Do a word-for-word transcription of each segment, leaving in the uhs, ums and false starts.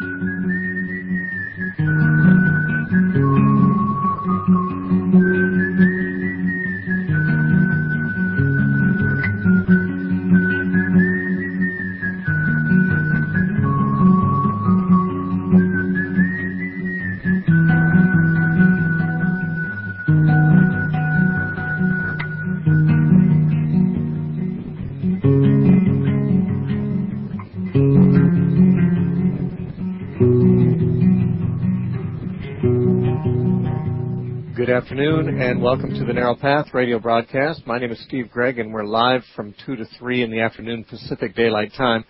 Good afternoon and welcome to the Narrow Path radio broadcast. My name is Steve Gregg and we're live from two to three in the afternoon Pacific Daylight Time.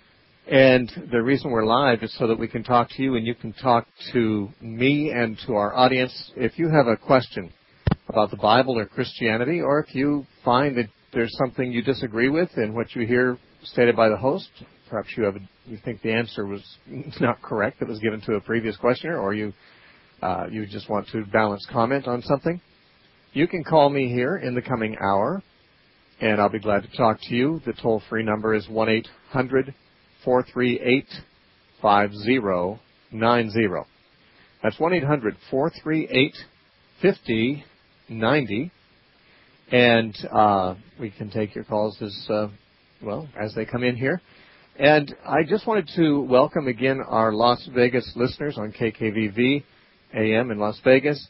And the reason we're live is so that we can talk to you and you can talk to me and to our audience. If you have a question about the Bible or Christianity, or if you find that there's something you disagree with in what you hear stated by the host, perhaps you have a, you think the answer was not correct that was given to a previous questioner, or you Uh, you just want to balance comment on something, you can call me here in the coming hour, and I'll be glad to talk to you. The toll-free number is one eight hundred four three eight five zero nine zero. That's one eight hundred four three eight five zero nine zero, and uh, we can take your calls as, uh, well, as they come in here. And I just wanted to welcome again our Las Vegas listeners on K K V V A M in Las Vegas.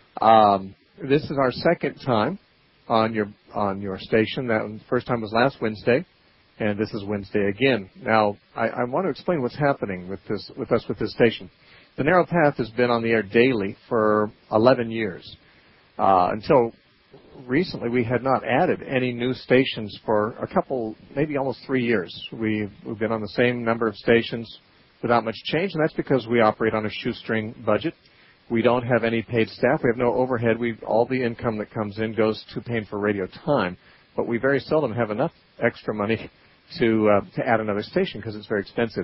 Um, this is our second time on your on your station. That first time was last Wednesday, and this is Wednesday again. Now, I, I want to explain what's happening with this with us with this station. The Narrow Path has been on the air daily for eleven years. Uh, until recently, we had not added any new stations for a couple, maybe almost three years. We've, we've been on the same number of stations without much change, and that's because we operate on a shoestring budget. We don't have any paid staff. We have no overhead. We all the income that comes in goes to paying for radio time, but we very seldom have enough extra money to uh, to add another station because it's very expensive.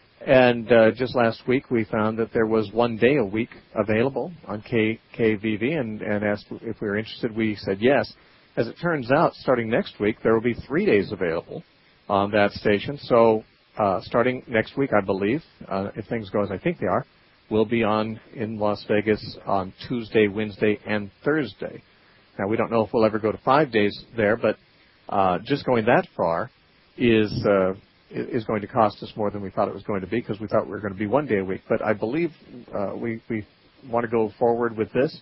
And uh, just last week we found that there was one day a week available on K K V V, and, and asked if we were interested. We said yes. As it turns out, starting next week there will be three days available on that station. So uh, starting next week, I believe, uh, if things go as I think they are, we'll be on in Las Vegas on Tuesday, Wednesday, and Thursday. Now, we don't know if we'll ever go to five days there, but uh, just going that far is uh, is going to cost us more than we thought it was going to be, because we thought we were going to be one day a week. But I believe uh, we, we want to go forward with this,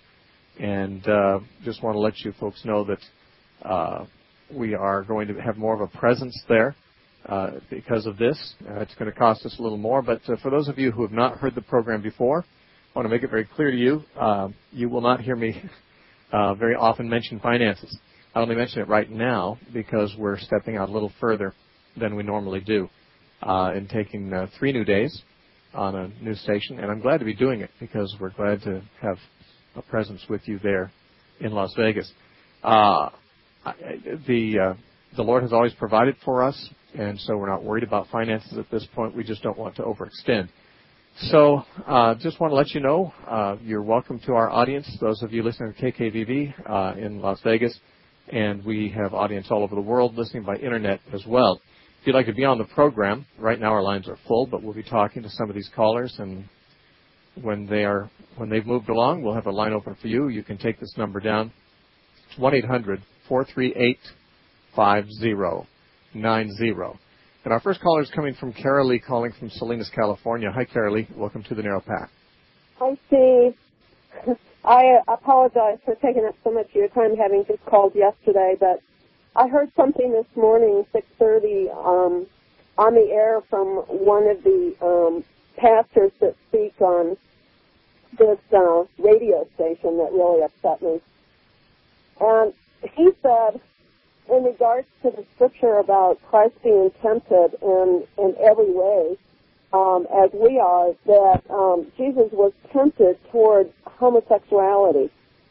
and uh, just want to let you folks know that uh, we are going to have more of a presence there. Uh, because of this. Uh, it's going to cost us a little more, but uh, for those of you who have not heard the program before, I want to make it very clear to you, uh, you will not hear me uh, very often mention finances. I only mention it right now because we're stepping out a little further than we normally do uh, in taking uh, three new days on a new station, and I'm glad to be doing it because we're glad to have a presence with you there in Las Vegas. Uh, the, uh, the Lord has always provided for us, and so we're not worried about finances at this point. We just don't want to overextend. So uh, just want to let you know, uh, you're welcome to our audience, those of you listening to K K V V uh, in Las Vegas, and we have audience all over the world listening by Internet as well. If you'd like to be on the program, right now our lines are full, but we'll be talking to some of these callers, and when, they are, when they've moved along, we'll have a line open for you. You can take this number down. It's one eight hundred four three eight five zero nine zero. And our first caller is coming from Carolee, calling from Salinas, California. Hi, Carolee. Welcome to the Narrow Path. Hi, Steve. I apologize for taking up so much of your time, having just called yesterday, but I heard something this morning, six thirty, um, on the air from one of the um, pastors that speak on this uh, radio station that really upset me. And he said, in regards to the scripture about Christ being tempted in, in every way, um, as we are, that um, Jesus was tempted toward homosexuality.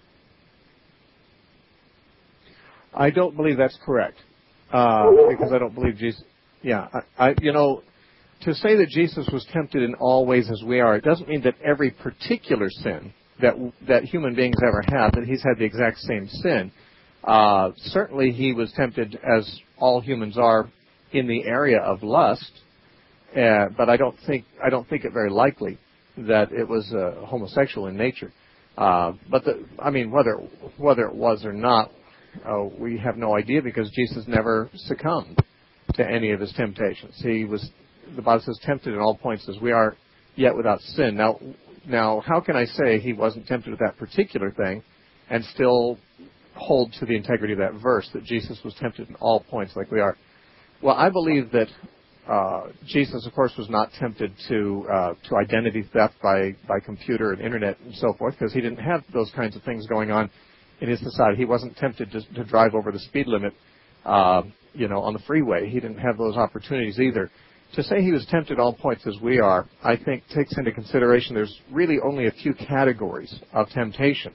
I don't believe that's correct, uh, because I don't believe Jesus. Yeah, I, I, you know, to say that Jesus was tempted in all ways as we are, it doesn't mean that every particular sin that that human beings ever have, that he's had the exact same sin. Uh, certainly he was tempted, as all humans are, in the area of lust, Uh, but I don't think I don't think it very likely that it was uh, homosexual in nature. Uh, but the, I mean, whether whether it was or not, uh, we have no idea because Jesus never succumbed to any of his temptations. He was, the Bible says, tempted in all points as we are, yet without sin. Now, now, how can I say he wasn't tempted with that particular thing, and still hold to the integrity of that verse that Jesus was tempted in all points like we are? Well, I believe that uh, Jesus, of course, was not tempted to uh, to identity theft by by computer and internet and so forth, because he didn't have those kinds of things going on in his society. He wasn't tempted to, to drive over the speed limit, uh, you know, on the freeway. He didn't have those opportunities either. To say he was tempted at all points as we are, I think takes into consideration there's really only a few categories of temptation.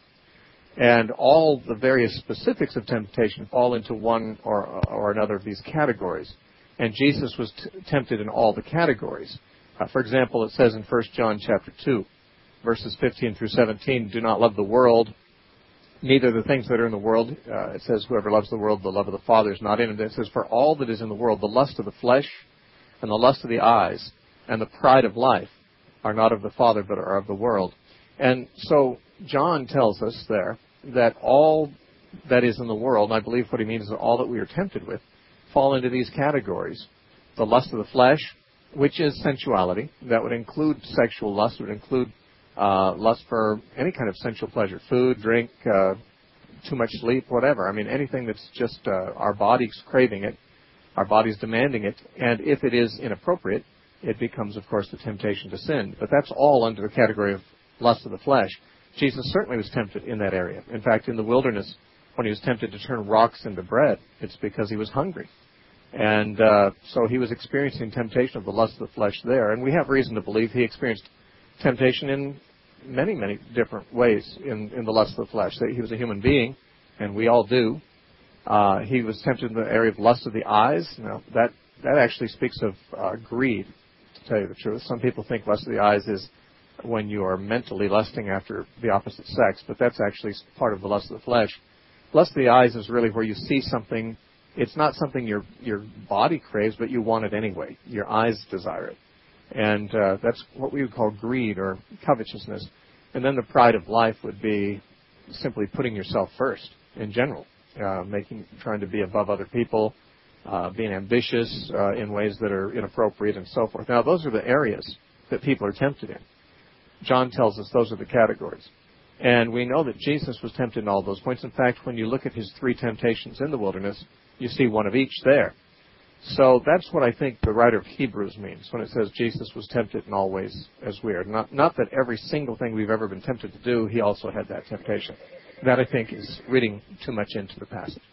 And all the various specifics of temptation fall into one or, or another of these categories. And Jesus was t- tempted in all the categories. Uh, for example, it says in First John chapter two, verses fifteen through seventeen, do not love the world, neither the things that are in the world. Uh, it says, whoever loves the world, the love of the Father is not in him. It says, for all that is in the world, the lust of the flesh and the lust of the eyes and the pride of life are not of the Father, but are of the world. And so John tells us there that all that is in the world, and I believe what he means is all that we are tempted with, fall into these categories. The lust of the flesh, which is sensuality. That would include sexual lust. It would include uh, lust for any kind of sensual pleasure, food, drink, uh, too much sleep, whatever. I mean, anything that's just uh, our body's craving it, our body's demanding it, and if it is inappropriate, it becomes, of course, the temptation to sin. But that's all under the category of lust of the flesh. Jesus certainly was tempted in that area. In fact, in the wilderness, when he was tempted to turn rocks into bread, it's because he was hungry. And uh, so he was experiencing temptation of the lust of the flesh there. And we have reason to believe he experienced temptation in many, many different ways in, in the lust of the flesh. He was a human being, and we all do. Uh, he was tempted in the area of lust of the eyes. Now, that, that actually speaks of uh, greed, to tell you the truth. Some people think lust of the eyes is when you are mentally lusting after the opposite sex, but that's actually part of the lust of the flesh. Lust of the eyes is really where you see something. It's not something your your body craves, but you want it anyway. Your eyes desire it. And uh, that's what we would call greed or covetousness. And then the pride of life would be simply putting yourself first in general, uh, making, trying to be above other people, uh, being ambitious uh, in ways that are inappropriate and so forth. Now, those are the areas that people are tempted in. John tells us those are the categories. And we know that Jesus was tempted in all those points. In fact, when you look at his three temptations in the wilderness, you see one of each there. So that's what I think the writer of Hebrews means when it says Jesus was tempted in all ways as we are. Not, not that every single thing we've ever been tempted to do, he also had that temptation. That, I think, is reading too much into the passage.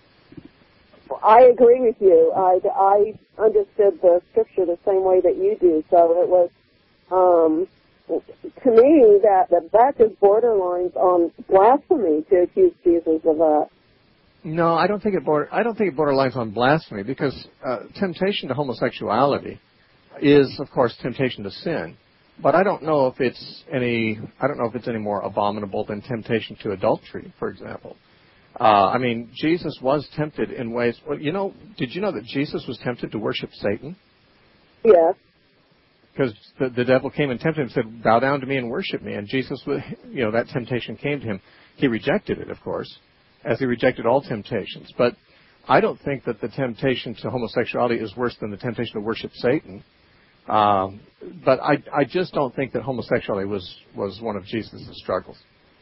Well, I agree with you. I, I understood the scripture the same way that you do. So it was, um, to me, that, that that just borderlines on blasphemy to accuse Jesus of that. No, I don't think it border, I don't think it borderlines on blasphemy because uh, temptation to homosexuality is, of course, temptation to sin. But I don't know if it's any I don't know if it's any more abominable than temptation to adultery, for example. Uh, I mean, Jesus was tempted in ways. Well, you know, did you know that Jesus was tempted to worship Satan? Yes. Because the, the devil came and tempted him and said, "Bow down to me and worship me." And Jesus, you know, that temptation came to him. He rejected it, of course, as he rejected all temptations. But I don't think that the temptation to homosexuality is worse than the temptation to worship Satan. Um, but I, I just don't think that homosexuality was, was one of Jesus' struggles.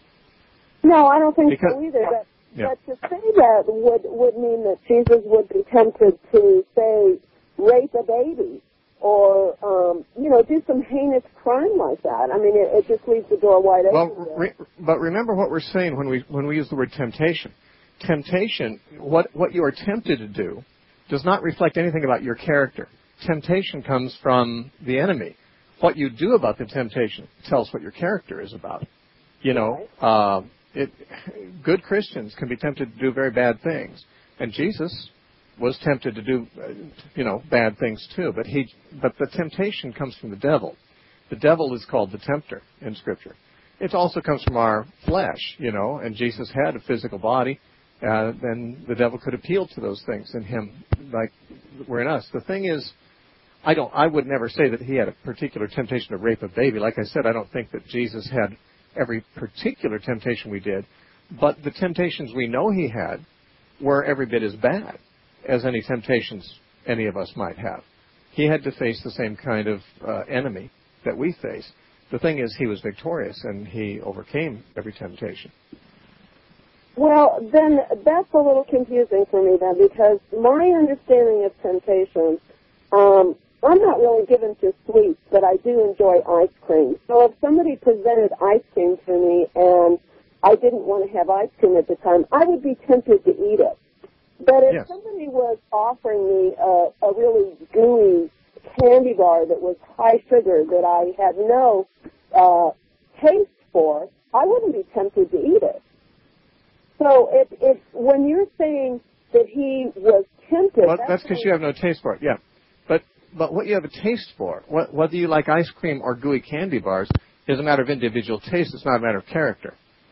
No, I don't think because, so either. But, yeah. but to say that would, would mean that Jesus would be tempted to, say, rape a baby or, um, you know, do some heinous crime like that. I mean, it, it just leaves the door wide open. Well, re- but remember what we're saying when we when we use the word temptation. Temptation, what, what you are tempted to do, does not reflect anything about your character. Temptation comes from the enemy. What you do about the temptation tells what your character is about. You know, uh, it, good Christians can be tempted to do very bad things, and Jesus was tempted to do, uh, you know, bad things too. But he, but the temptation comes from the devil. The devil is called the tempter in Scripture. It also comes from our flesh, you know, and Jesus had a physical body. Uh, then the devil could appeal to those things in him, like we're in us. The thing is, I don't. I would never say that he had a particular temptation to rape a baby. Like I said, I don't think that Jesus had every particular temptation we did, but the temptations we know he had were every bit as bad as any temptations any of us might have. He had to face the same kind of uh, enemy that we face. The thing is, he was victorious, and he overcame every temptation. Well, then that's a little confusing for me then, because my understanding of temptation, um, I'm not really given to sweets, but I do enjoy ice cream. So if somebody presented ice cream to me and I didn't want to have ice cream at the time, I would be tempted to eat it. But if yes. somebody was offering me a, a really gooey candy bar that was high sugar that I had no uh, taste for, I wouldn't be tempted to eat it. So if, if when you're saying that he was tempted... Well, that's because you have no taste for it, yeah. But but what you have a taste for, what, whether you like ice cream or gooey candy bars, is a matter of individual taste. It's not a matter of character.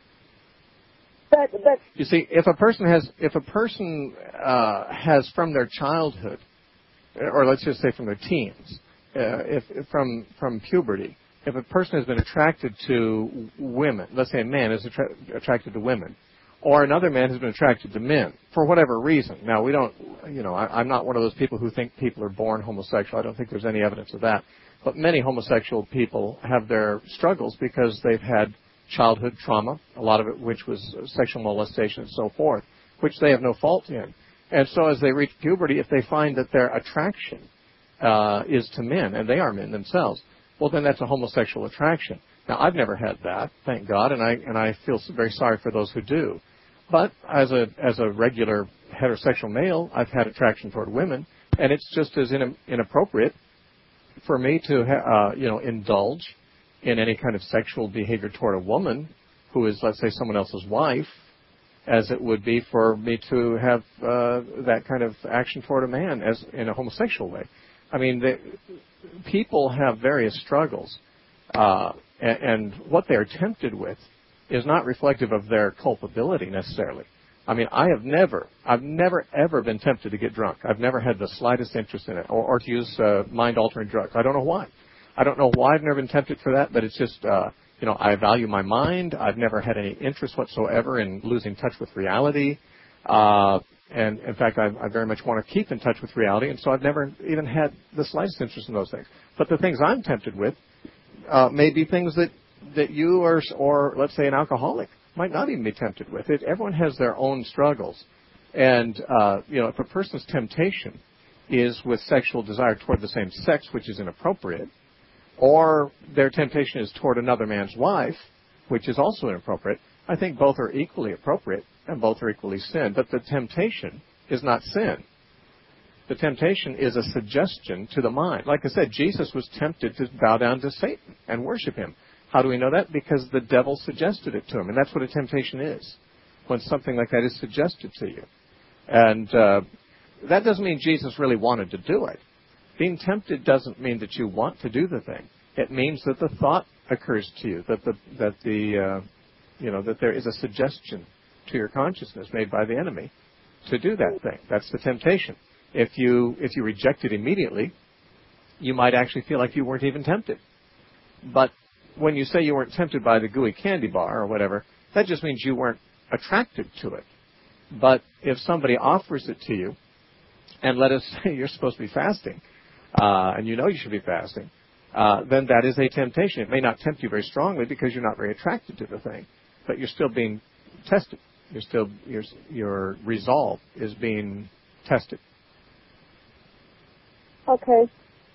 But, but you see, if a person has if a person uh, has from their childhood, or let's just say from their teens, uh, if, if from from puberty, if a person has been attracted to women, let's say a man is attra- attracted to women, or another man has been attracted to men for whatever reason. Now, we don't, you know, I, I'm not one of those people who think people are born homosexual. I don't think there's any evidence of that. But many homosexual people have their struggles because they've had childhood trauma, a lot of it which was sexual molestation and so forth, which they have no fault in. And so as they reach puberty, if they find that their attraction uh, is to men, and they are men themselves, well, then that's a homosexual attraction. Now, I've never had that, thank God, and I and I feel very sorry for those who do. But as a as a regular heterosexual male, I've had attraction toward women, and it's just as in, inappropriate for me to ha- uh, you know indulge in any kind of sexual behavior toward a woman who is, let's say, someone else's wife, as it would be for me to have uh, that kind of action toward a man as in a homosexual way. I mean, the, people have various struggles, uh, and, and what they are tempted with is not reflective of their culpability necessarily. I mean, I have never, I've never ever been tempted to get drunk. I've never had the slightest interest in it, or, or to use uh, mind-altering drugs. I don't know why. I don't know why I've never been tempted for that, but it's just, uh, you know, I value my mind. I've never had any interest whatsoever in losing touch with reality. Uh, and, in fact, I, I very much want to keep in touch with reality, and so I've never even had the slightest interest in those things. But the things I'm tempted with uh, may be things that, that you or, or, let's say, an alcoholic might not even be tempted with. It, everyone has their own struggles. And, uh, you know, if a person's temptation is with sexual desire toward the same sex, which is inappropriate, or their temptation is toward another man's wife, which is also inappropriate, I think both are equally appropriate and both are equally sin. But the temptation is not sin. The temptation is a suggestion to the mind. Like I said, Jesus was tempted to bow down to Satan and worship him. How do we know that? Because the devil suggested it to him. And that's what a temptation is, when something like that is suggested to you. And uh, that doesn't mean Jesus really wanted to do it. Being tempted doesn't mean that you want to do the thing. It means that the thought occurs to you, that the that the uh, you know that there is a suggestion to your consciousness made by the enemy to do that thing. That's the temptation. If you if you reject it immediately, you might actually feel like you weren't even tempted. But when you say you weren't tempted by the gooey candy bar or whatever, that just means you weren't attracted to it. But if somebody offers it to you, and let us say you're supposed to be fasting, uh, and you know you should be fasting, uh, then that is a temptation. It may not tempt you very strongly because you're not very attracted to the thing, but you're still being tested. You're still your your resolve is being tested. Okay.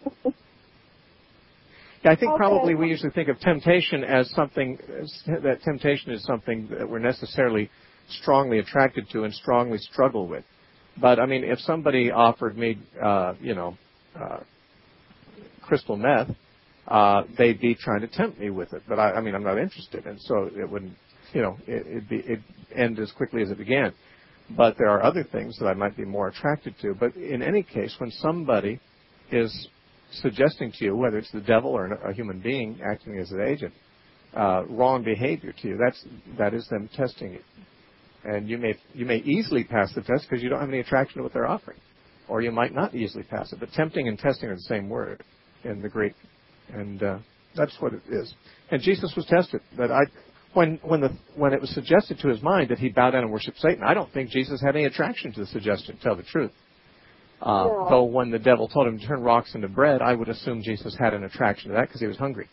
Yeah, I think okay. probably we usually think of temptation as something, that temptation is something that we're necessarily strongly attracted to and strongly struggle with. But, I mean, if somebody offered me, uh, you know, uh, crystal meth, uh, they'd be trying to tempt me with it. But, I, I mean, I'm not interested, and so it wouldn't, you know, it, it'd, be, it'd end as quickly as it began. But there are other things that I might be more attracted to. But in any case, when somebody is suggesting to you, whether it's the devil or a human being acting as an agent, uh, wrong behavior to you, that's that is them testing you, and you may you may easily pass the test because you don't have any attraction to what they're offering, or you might not easily pass it. But tempting and testing are the same word in the Greek, and uh, that's what it is. And Jesus was tested. But I, when when the when it was suggested to his mind that he bow down and worship Satan, I don't think Jesus had any attraction to the suggestion, to tell the truth. Uh, no. Though when the devil told him to turn rocks into bread, I would assume Jesus had an attraction to that because he was hungry.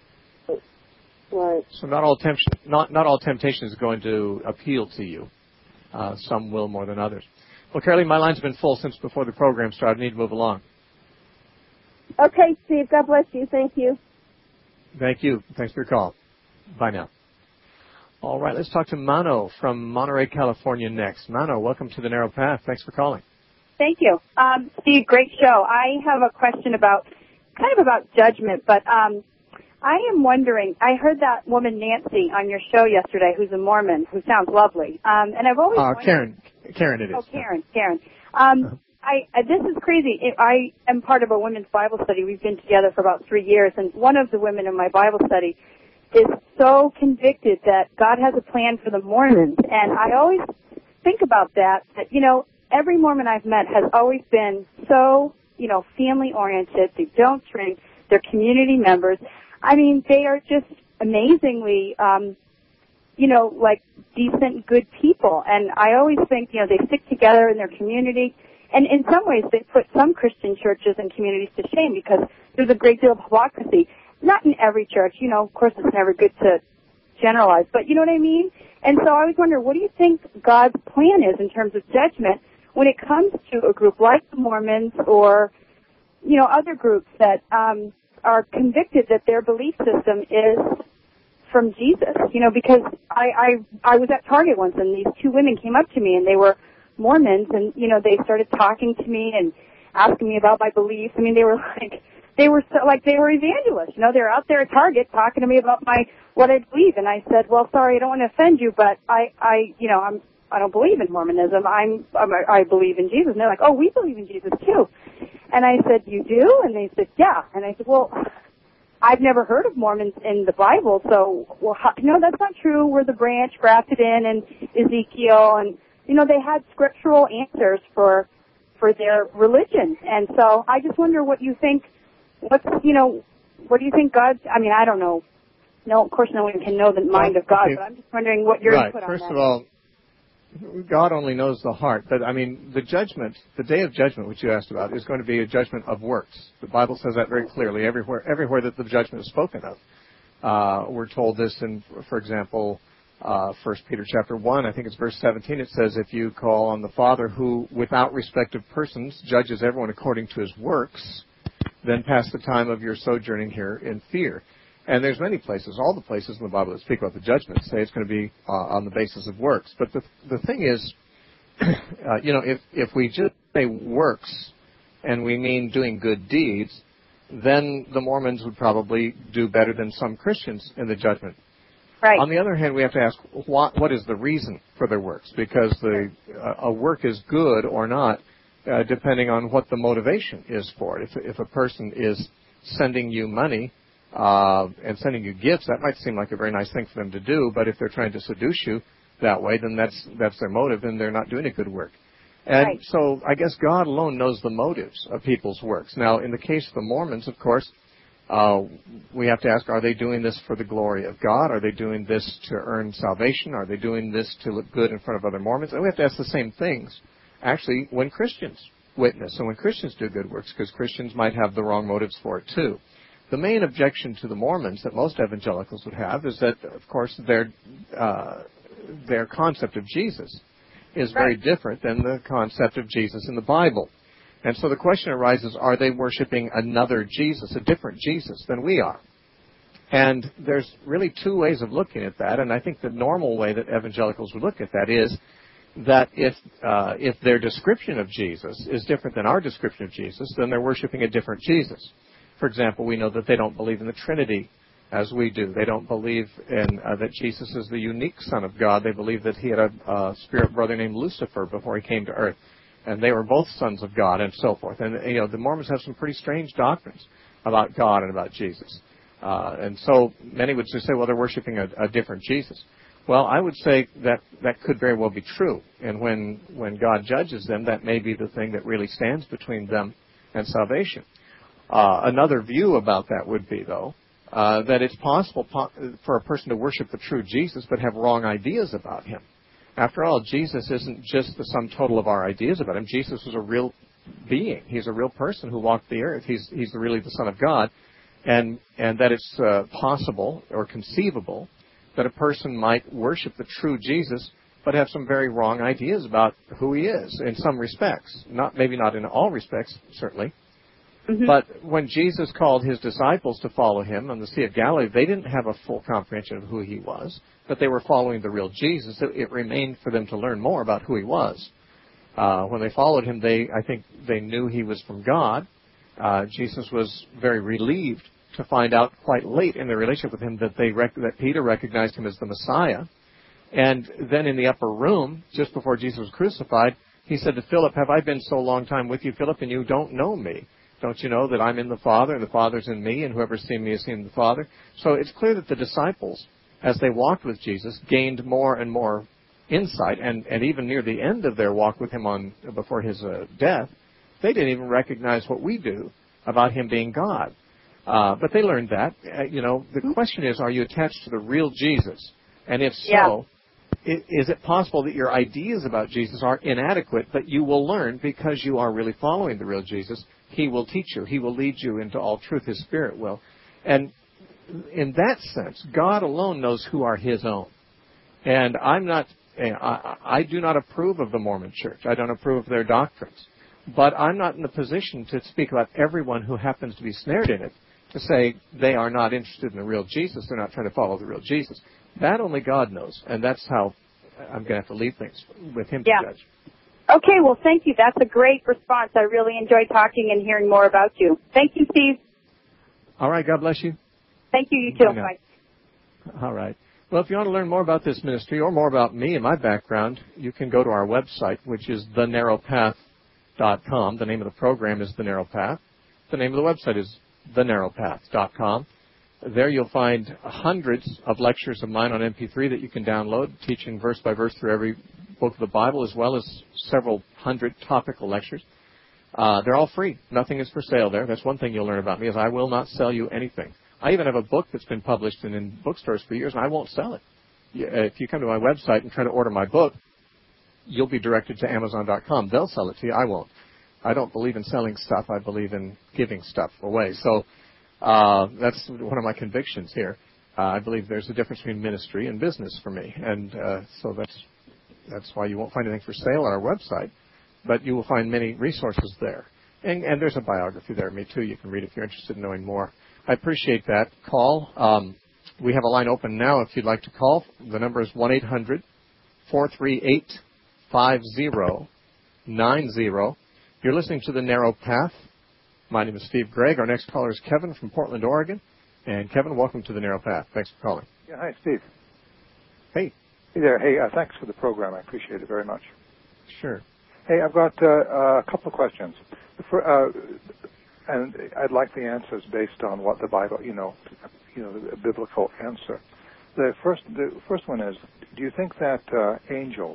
Right. So not all temptation, not not all temptation is going to appeal to you. Uh, some will more than others. Well, Caroline, my line's been full since before the program started. I need to move along. Okay, Steve. God bless you. Thank you. Thank you. Thanks for your call. Bye now. All right, let's talk to Mano from Monterey, California next. Mano, welcome to the Narrow Path. Thanks for calling. Thank you. Um, Steve, great show. I have a question about, kind of about judgment, but um, I am wondering, I heard that woman Nancy on your show yesterday who's a Mormon, who sounds lovely. Um, and I've always uh, wondered, Karen. Karen it is. Oh, Karen, Karen. Um, uh-huh. I, I, this is crazy. I am part of a women's Bible study. We've been together for about three years, and one of the women in my Bible study is so convicted that God has a plan for the Mormons. And I always think about that, that, you know, every Mormon I've met has always been so, you know, family-oriented. They don't drink. They're community members. I mean, they are just amazingly, um, you know, like decent, good people. And I always think, you know, they stick together in their community. And in some ways, they put some Christian churches and communities to shame because there's a great deal of hypocrisy. Not in every church. You know, of course, it's never good to generalize. But you know what I mean? And so I always wonder, what do you think God's plan is in terms of judgment when it comes to a group like the Mormons or, you know, other groups that um, are convicted that their belief system is from Jesus? You know, because I, I, I was at Target once, and these two women came up to me, and they were Mormons, and, you know, they started talking to me and asking me about my beliefs. I mean, they were like, they were so, like they were evangelists. You know, they were out there at Target talking to me about my, what I believe. And I said, well, sorry, I don't want to offend you, but I, I, you know, I'm, I don't believe in Mormonism. I'm, I'm, I believe in Jesus. And they're like, oh, we believe in Jesus too. And I said, you do? And they said, yeah. And I said, well, I've never heard of Mormons in the Bible, so, well, how, no, that's not true. We're the branch grafted in, and Ezekiel, and, you know, they had scriptural answers for, for their religion. And so I just wonder what you think, what's, you know, what do you think God, I mean, I don't know. No, of course no one can know the mind of God, but I'm just wondering what your right. input on First that of all, God only knows the heart. But, I mean, the judgment, the day of judgment, which you asked about, is going to be a judgment of works. The Bible says that very clearly everywhere everywhere that the judgment is spoken of. Uh, we're told this in, for example, uh, First Peter chapter one, I think it's verse seventeen. It says, if you call on the Father who, without respect of persons, judges everyone according to his works, then pass the time of your sojourning here in fear. And there's many places, all the places in the Bible that speak about the judgment say it's going to be uh, on the basis of works. But the the thing is, uh, you know, if, if we just say works and we mean doing good deeds, then the Mormons would probably do better than some Christians in the judgment. Right. On the other hand, we have to ask, what, what is the reason for their works? Because the uh, a work is good or not, uh, depending on what the motivation is for it. If, if a person is sending you money, Uh, and sending you gifts, that might seem like a very nice thing for them to do, but if they're trying to seduce you that way, then that's that's their motive, and they're not doing a good work. And right. so I guess God alone knows the motives of people's works. Now, in the case of the Mormons, of course, uh, we have to ask, are they doing this for the glory of God? Are they doing this to earn salvation? Are they doing this to look good in front of other Mormons? And we have to ask the same things, actually, when Christians witness and when Christians do good works, because Christians might have the wrong motives for it, too. The main objection to the Mormons that most evangelicals would have is that, of course, their uh, their concept of Jesus is very right. different than the concept of Jesus in the Bible. And so the question arises, are they worshiping another Jesus, a different Jesus than we are? And there's really two ways of looking at that, and I think the normal way that evangelicals would look at that is that if uh, if their description of Jesus is different than our description of Jesus, then they're worshiping a different Jesus. For example, we know that they don't believe in the Trinity as we do. They don't believe in uh, that Jesus is the unique Son of God. They believe that he had a, a spirit brother named Lucifer before he came to earth, and they were both sons of God, and so forth. And you know, the Mormons have some pretty strange doctrines about God and about Jesus. Uh, and so many would just say, well, they're worshiping a, a different Jesus. Well, I would say that that could very well be true. And when, when God judges them, that may be the thing that really stands between them and salvation. Uh, another view about that would be, though, uh, that it's possible po- for a person to worship the true Jesus but have wrong ideas about him. After all, Jesus isn't just the sum total of our ideas about him. Jesus was a real being. He's a real person who walked the earth. He's, he's really the Son of God. And, and that it's uh, possible or conceivable that a person might worship the true Jesus but have some very wrong ideas about who he is in some respects. Not maybe not in all respects, certainly. Mm-hmm. But when Jesus called his disciples to follow him on the Sea of Galilee, they didn't have a full comprehension of who he was, but they were following the real Jesus. It, it remained for them to learn more about who he was. Uh, when they followed him, they I think they knew he was from God. Uh, Jesus was very relieved to find out quite late in their relationship with him that they rec- that Peter recognized him as the Messiah. And then in the upper room, just before Jesus was crucified, he said to Philip, "Have I been so long time with you, Philip, and you don't know me? Don't you know that I'm in the Father, and the Father's in me, and whoever's seen me has seen the Father?" So it's clear that the disciples, as they walked with Jesus, gained more and more insight, and, and even near the end of their walk with him on before his uh, death, they didn't even recognize what we do about him being God. Uh, but they learned that. Uh, you know, the question is, are you attached to the real Jesus? And if so, yeah. is, is it possible that your ideas about Jesus are inadequate, but you will learn because you are really following the real Jesus? He will teach you. He will lead you into all truth. His Spirit will. And in that sense, God alone knows who are his own. And I'm not, I, I do not approve of the Mormon Church. I don't approve of their doctrines. But I'm not in the position to speak about everyone who happens to be snared in it, to say they are not interested in the real Jesus. They're not trying to follow the real Jesus. That only God knows. And that's how I'm going to have to leave things with him yeah. to judge. Okay, well, thank you. That's a great response. I really enjoyed talking and hearing more about you. Thank you, Steve. All right. God bless you. Thank you. You too. Bye. All right. Well, if you want to learn more about this ministry or more about me and my background, you can go to our website, which is the narrow path dot com. The name of the program is The Narrow Path. The name of the website is the narrow path dot com. There you'll find hundreds of lectures of mine on M P three that you can download, teaching verse by verse through every book of the Bible, as well as several hundred topical lectures. Uh, they're all free. Nothing is for sale there. That's one thing you'll learn about me, is I will not sell you anything. I even have a book that's been published in, in bookstores for years, and I won't sell it. If you come to my website and try to order my book, you'll be directed to amazon dot com. They'll sell it to you. I won't. I don't believe in selling stuff. I believe in giving stuff away. So uh, that's one of my convictions here. Uh, I believe there's a difference between ministry and business for me, and uh, so that's that's why you won't find anything for sale on our website, but you will find many resources there. And, and there's a biography there of me, too. You can read if you're interested in knowing more. I appreciate that call. Um, we have a line open now if you'd like to call. The number is one eight hundred four three eight five zero nine zero. You're listening to The Narrow Path. My name is Steve Gregg. Our next caller is Kevin from Portland, Oregon. And Kevin, welcome to The Narrow Path. Thanks for calling. Yeah, hi, Steve. Hey. Hey there. Hey, uh, thanks for the program. I appreciate it very much. Sure. Hey, I've got uh, a couple of questions. For, uh, and I'd like the answers based on what the Bible, you know, you know, the biblical answer. The first, the first one is: do you think that uh, angels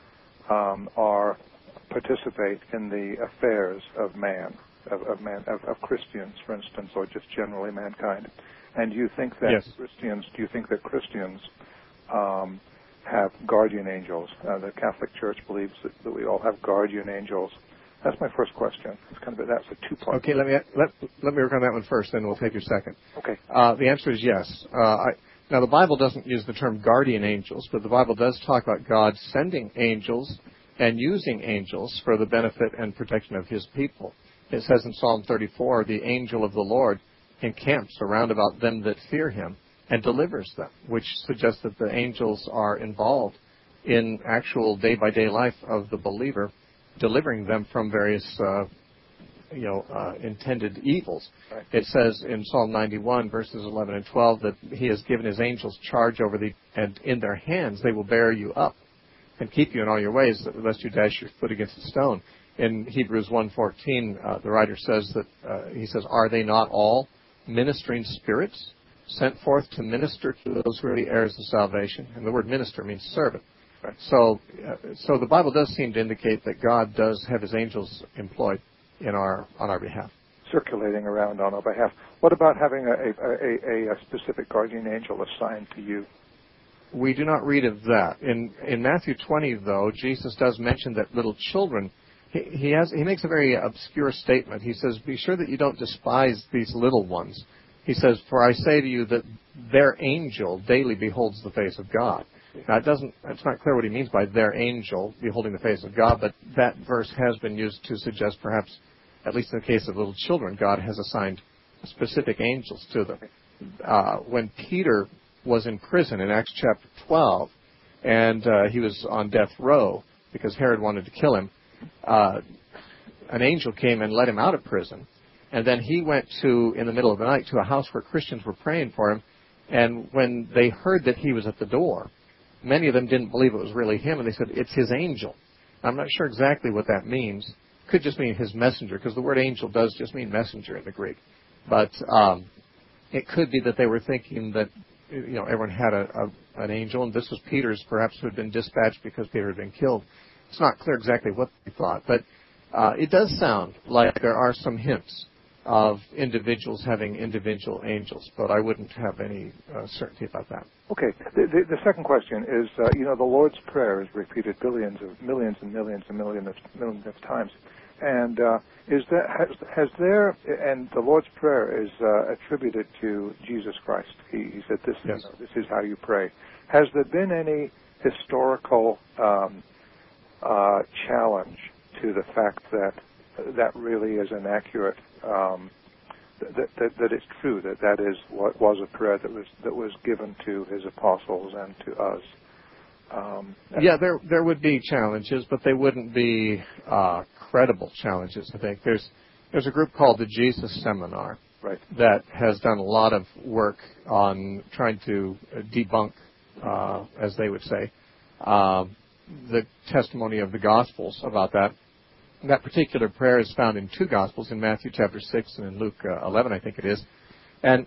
um, are participate in the affairs of man, of, of man, of, of Christians, for instance, or just generally mankind? And do you think that yes. Christians? Do you think that Christians um, have guardian angels? Uh, the Catholic Church believes that, that we all have guardian angels. That's my first question. It's kind of a, that's a two-part. Okay, let me let let me work on that one first, then we'll take your second. Okay. Uh, the answer is yes. Uh, I, now, the Bible doesn't use the term guardian angels, but the Bible does talk about God sending angels and using angels for the benefit and protection of his people. It says in Psalm thirty-four, the angel of the Lord encamps around about them that fear him and delivers them, which suggests that the angels are involved in actual day-by-day life of the believer, delivering them from various, uh, you know, uh, intended evils. Right. It says in Psalm ninety-one, verses eleven and twelve, that he has given his angels charge over thee, and in their hands they will bear you up and keep you in all your ways, lest you dash your foot against a stone. In Hebrews one fourteen, uh, the writer says that, uh, he says, are they not all ministering spirits sent forth to minister to those who are the heirs of salvation. And the word minister means servant. Right. So, uh, so the Bible does seem to indicate that God does have his angels employed in our on our behalf, circulating around on our behalf. What about having a, a, a, a specific guardian angel assigned to you? We do not read of that. In in Matthew twenty, though, Jesus does mention that little children. He, he has he makes a very obscure statement. He says, "Be sure that you don't despise these little ones." He says, "For I say to you that their angel daily beholds the face of God." Now, it doesn't, it's not clear what he means by their angel beholding the face of God, but that verse has been used to suggest perhaps, at least in the case of little children, God has assigned specific angels to them. Uh, when Peter was in prison in Acts chapter twelve, and uh, he was on death row because Herod wanted to kill him, uh, an angel came and let him out of prison. And then he went to, in the middle of the night, to a house where Christians were praying for him. And when they heard that he was at the door, many of them didn't believe it was really him, and they said, "It's his angel." I'm not sure exactly what that means. Could just mean his messenger, because the word angel does just mean messenger in the Greek. But um, it could be that they were thinking that, you know, everyone had a, a, an angel, and this was Peter's, perhaps, who had been dispatched because Peter had been killed. It's not clear exactly what they thought, but uh, it does sound like there are some hints of individuals having individual angels, but I wouldn't have any uh, certainty about that. Okay. The, the, the second question is, uh, you know, the Lord's Prayer is repeated billions of millions and millions and millions of, millions of times. And uh, is there, has, has there, and the Lord's Prayer is uh, attributed to Jesus Christ. He, he said, this, yes. you know, this is how you pray. Has there been any historical um, uh, challenge to the fact that that really is an accurate, um, that, that, that it's true, that that is what was a prayer that was that was given to his apostles and to us? Um, yeah, there there would be challenges, but they wouldn't be uh, credible challenges. I think there's there's a group called the Jesus Seminar, right, that has done a lot of work on trying to debunk, uh, as they would say, uh, the testimony of the Gospels about that. That particular prayer is found in two Gospels, in Matthew chapter six and in Luke uh, eleven, I think it is. And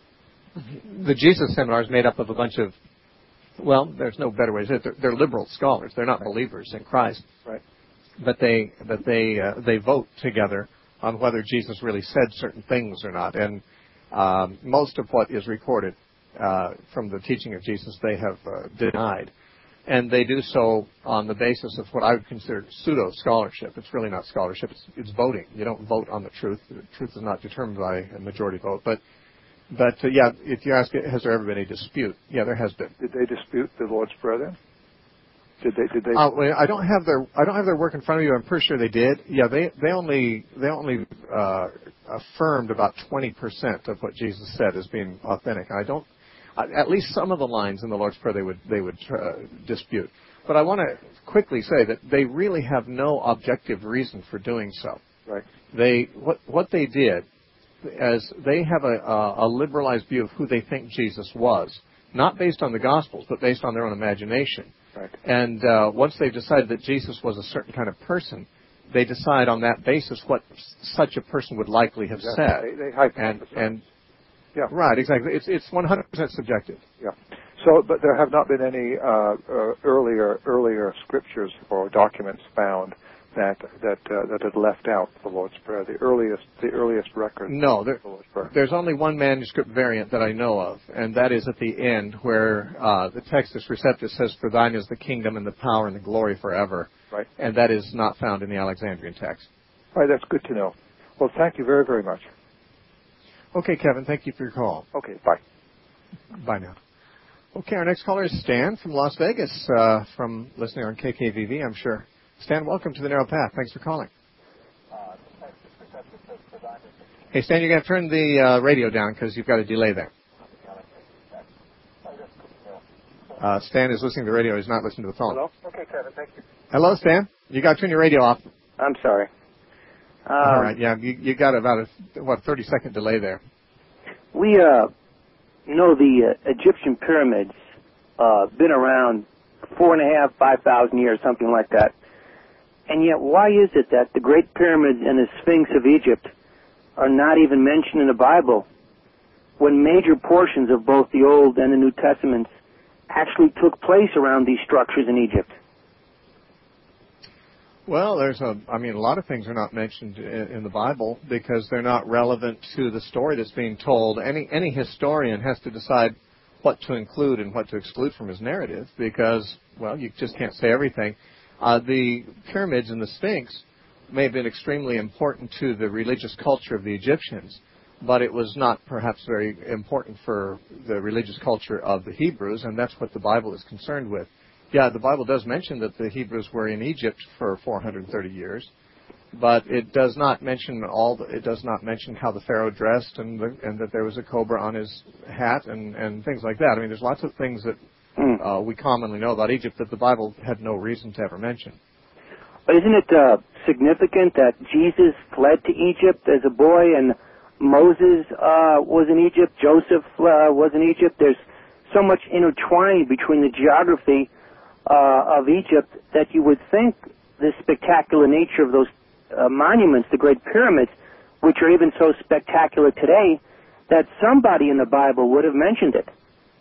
the Jesus Seminar is made up of a bunch of, well, there's no better way to say it. They're, they're liberal scholars. They're not right. believers in Christ. Right. But they but they uh, they vote together on whether Jesus really said certain things or not. And um, most of what is recorded uh, from the teaching of Jesus, they have uh, denied. And they do so on the basis of what I would consider pseudo-scholarship. It's really not scholarship. It's, it's voting. You don't vote on the truth. The truth is not determined by a majority vote. But, but uh, yeah, if you ask, has there ever been a dispute? Yeah, there has been. Did they dispute the Lord's Prayer then? Did they? Did they? Uh, well, I don't have their I don't have their work in front of you. I'm pretty sure they did. Yeah, they they only they only uh, affirmed about twenty percent of what Jesus said as being authentic. I don't. At least some of the lines in the Lord's Prayer they would they would uh, dispute. But I want to quickly say that they really have no objective reason for doing so. Right. They what what they did, as they have a, a, a liberalized view of who they think Jesus was, not based on the Gospels, but based on their own imagination. Right. And uh, once they've decided that Jesus was a certain kind of person, they decide on that basis what such a person would likely have exactly. said. They, they hypothesize. And, and Yeah. Right, exactly. It's it's one hundred percent subjective. Yeah. So, but there have not been any uh, uh, earlier earlier scriptures or documents found that that uh, that had left out the Lord's Prayer. The earliest the earliest record. No, there, of the Lord's Prayer. There's only one manuscript variant that I know of, and that is at the end where uh, the Textus Receptus says, "For thine is the kingdom and the power and the glory forever." Right. And that is not found in the Alexandrian text. All right, that's good to know. Well, thank you very very much. Okay, Kevin, thank you for your call. Okay, bye. Bye now. Okay, our next caller is Stan from Las Vegas, uh, from listening on K K V V, I'm sure. Stan, welcome to the Narrow Path. Thanks for calling. Hey, Stan, you're going to turn the uh, radio down because you've got a delay there. Uh, Stan is listening to the radio. He's not listening to the phone. Hello? Okay, Kevin, thank you. Hello, Stan. You got to turn your radio off. I'm sorry. Um, All right, yeah, you, you got about a, what, thirty-second delay there. We uh, know the uh, Egyptian pyramids uh, been around four and a half, five thousand years, something like that. And yet, why is it that the Great Pyramids and the Sphinx of Egypt are not even mentioned in the Bible? when major portions of both the Old and the New Testaments actually took place around these structures in Egypt? Well, there's a, I mean, a lot of things are not mentioned in, in the Bible because they're not relevant to the story that's being told. Any any historian has to decide what to include and what to exclude from his narrative because, well, you just can't say everything. Uh, the pyramids and the Sphinx may have been extremely important to the religious culture of the Egyptians, but it was not perhaps very important for the religious culture of the Hebrews, and that's what the Bible is concerned with. Yeah, the Bible does mention that the Hebrews were in Egypt for four hundred thirty years, but it does not mention all. The, it does not mention how the Pharaoh dressed and the, and that there was a cobra on his hat and, and things like that. I mean, there's lots of things that uh, we commonly know about Egypt that the Bible had no reason to ever mention. But isn't it uh, significant that Jesus fled to Egypt as a boy and Moses uh, was in Egypt, Joseph uh, was in Egypt? There's so much intertwined between the geography uh, of Egypt that you would think the spectacular nature of those uh, monuments, the Great Pyramids, which are even so spectacular today, that somebody in the Bible would have mentioned it.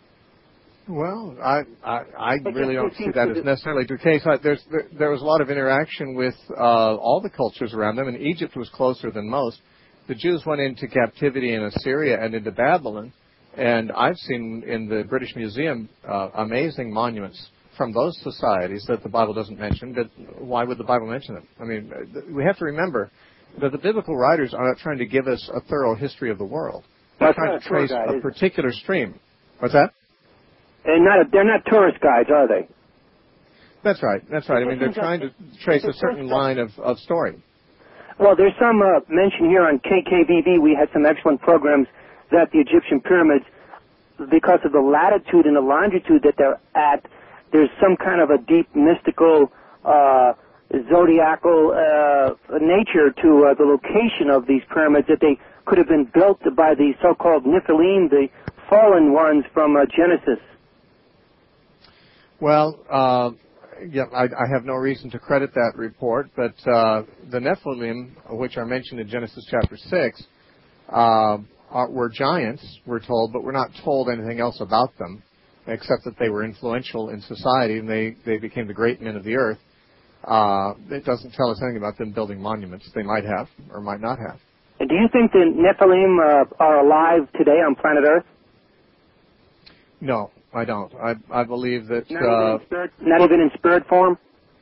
Well, I I, I really don't see that as necessarily the case. I, there's there, there was a lot of interaction with uh, all the cultures around them, and Egypt was closer than most. The Jews went into captivity in Assyria and into Babylon, and I've seen in the British Museum uh, amazing monuments from those societies that the Bible doesn't mention. But why would the Bible mention them? I mean, we have to remember that the biblical writers are not trying to give us a thorough history of the world. They're That's trying to trace a particular stream. What's that? And not a, they're not tourist guides, are they? That's right. That's right. I mean, they're trying to trace a certain line of, of story. Well, there's some uh, mention here on K K V V. We had some excellent programs that the Egyptian pyramids, because of the latitude and the longitude that they're at, there's some kind of a deep mystical, uh, zodiacal uh, nature to uh, the location of these pyramids, that they could have been built by the so-called Nephilim, the fallen ones from uh, Genesis. Well, uh, yeah, I, I have no reason to credit that report, but uh, the Nephilim, which are mentioned in Genesis chapter six, uh, are, were giants, we're told, but we're not told anything else about them, except that they were influential in society and they, they became the great men of the earth. Uh, it doesn't tell us anything about them building monuments. They might have or might not have. And do you think the Nephilim uh, are alive today on planet Earth? No, I don't. I, I believe that... Not, uh, even in spirit, not even in spirit form?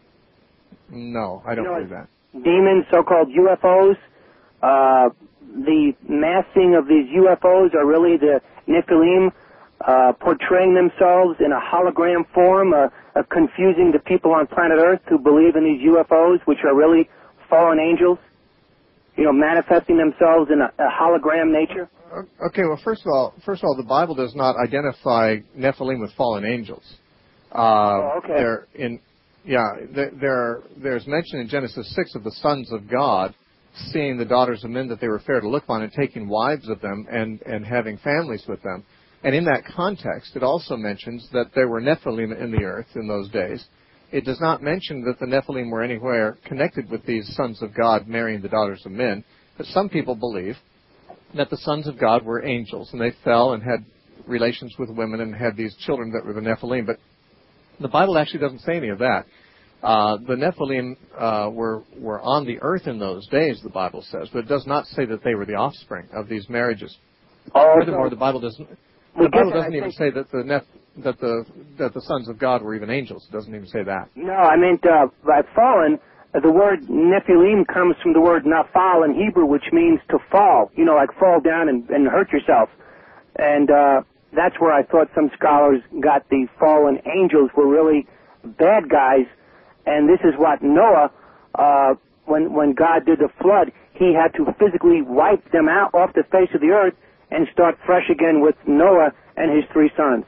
No, I don't you know, believe that. Demons, so-called U F Os, uh, the massing of these U F Os are really the Nephilim uh, portraying themselves in a hologram form, uh, uh, confusing the people on planet Earth who believe in these U F Os, which are really fallen angels, you know, manifesting themselves in a, a hologram nature. Okay, well, first of all, first of all, the Bible does not identify Nephilim with fallen angels. Uh, oh, okay. They're in, yeah, there, there's mention in Genesis six of the sons of God seeing the daughters of men that they were fair to look on and taking wives of them and, and having families with them. And in that context, it also mentions that there were Nephilim in the earth in those days. It does not mention that the Nephilim were anywhere connected with these sons of God marrying the daughters of men. But some people believe that the sons of God were angels, and they fell and had relations with women and had these children that were the Nephilim. But the Bible actually doesn't say any of that. Uh, the Nephilim uh, were were on the earth in those days, the Bible says, but it does not say that they were the offspring of these marriages. Oh, Furthermore, the Bible doesn't. The Bible doesn't even say that the Neph- that the that the sons of God were even angels. It doesn't even say that. No, I meant uh, by fallen. The word Nephilim comes from the word nafal in Hebrew, which means to fall, you know, like fall down and, and hurt yourself. And uh, that's where I thought some scholars got the fallen angels were really bad guys. And this is what Noah, uh, when, when God did the flood, he had to physically wipe them out off the face of the earth and start fresh again with Noah and his three sons.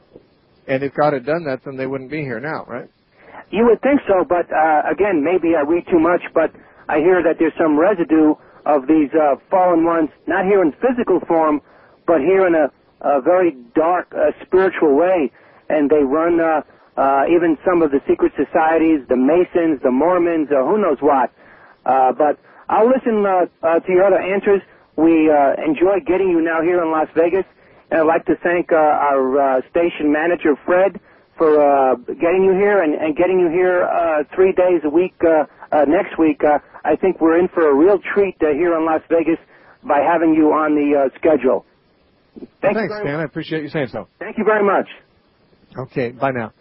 And if God had done that, then they wouldn't be here now, right? You would think so, but uh, again, maybe I read too much, but I hear that there's some residue of these uh, fallen ones, not here in physical form, but here in a, a very dark uh, spiritual way, and they run uh, uh, even some of the secret societies, the Masons, the Mormons, uh, who knows what. Uh, but I'll listen uh, uh, to your other answers. We uh, enjoy getting you now here in Las Vegas, And I'd like to thank uh, our uh, station manager, Fred, for uh, getting you here and, and getting you here uh, three days a week uh, uh, next week. Uh, I think we're in for a real treat uh, here in Las Vegas by having you on the uh, schedule. Thank well, thanks, you Dan. I appreciate you saying so. Thank you very much. Okay, bye now.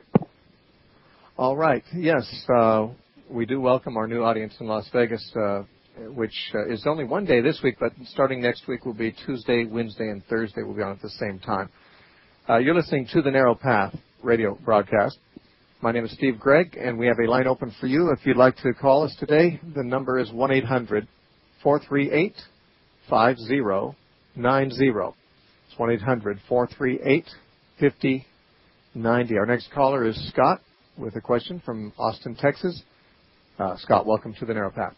All right. Yes, uh, we do welcome our new audience in Las Vegas, uh, which uh, is only one day this week, but starting next week will be Tuesday, Wednesday, and Thursday. We'll be on at the same time. Uh, you're listening to the Narrow Path radio broadcast. My name is Steve Gregg, and we have a line open for you. If you'd like to call us today, the number is one eight hundred four three eight five zero nine zero. It's one eight hundred four three eight five zero nine zero. Our next caller is Scott with a question from Austin, Texas. Uh, Scott, welcome to the Narrow Path.